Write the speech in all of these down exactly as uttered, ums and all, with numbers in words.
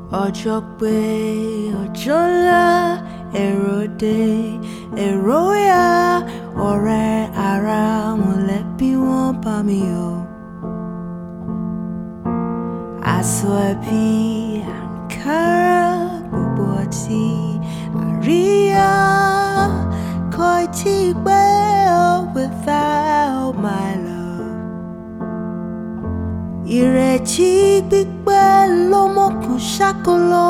ọjọ́ pé ọjọ́ ńlá èrò dé èrò yá ọ̀rẹ́ ará mọ̀lẹ́bí wọn bá mi yọ̀. Aṣọ ẹbí àǹkárá gbogbo ọtí àríyá kò tí ì pẹ́ oh without my love. Ìrètí pípẹ́ ló mọ̀kàn ṣákóló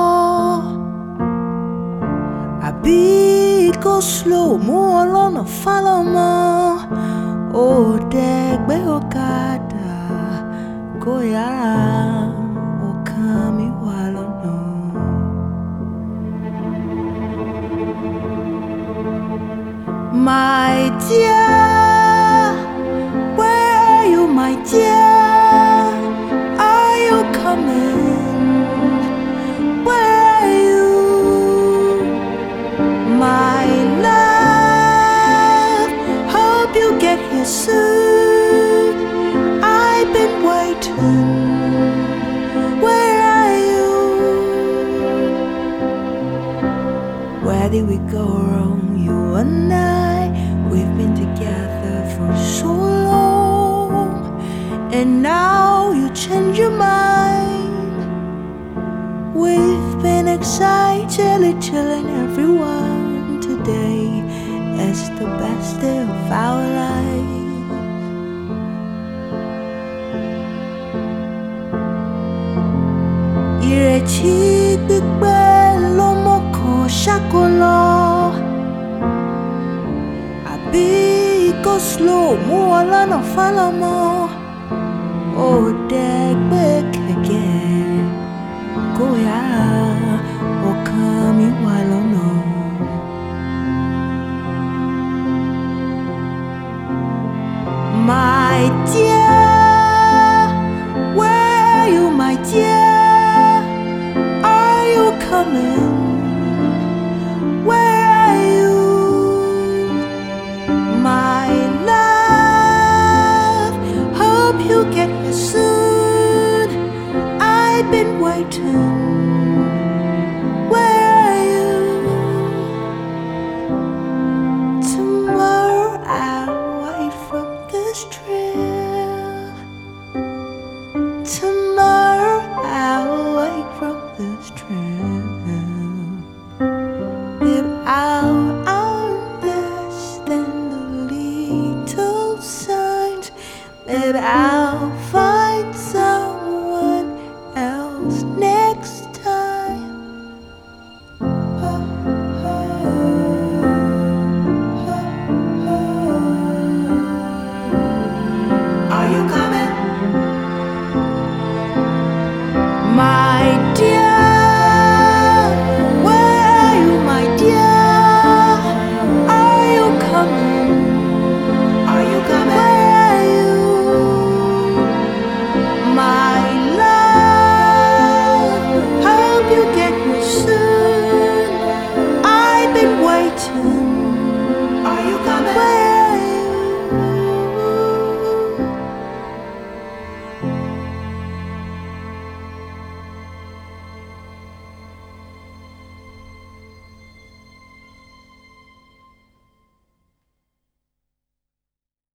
àbí kó slow mú ọ lọ́nà fálọ́mọ ó dẹ̀ gbé ọ̀kadà kó yára ọkàn mi wà lọ́nà. My dear, where are you, my dear? Are you coming? Where are you? My love, hope you get here soon. I've been waiting. Where are you? Where did we go wrong, you and I? We've been together for so long, and now you change your mind. We've been excitedly telling everyone today is the best day of our life. Ìrètí pípẹ́ ló mọ̀kàn ṣákóló àbí kó slow mú ọ lọ́nà fálọ́mọ ó dẹ̀ gbé kẹ̀kẹ́ kó yára ọkàn mi wà lọ́nà. My dear, where are you, my dear? Are you coming? Where are you? My love, hope you get here soon. I've been waiting. Where are you? Tomorrow I'll wait from this trail. Tomorrow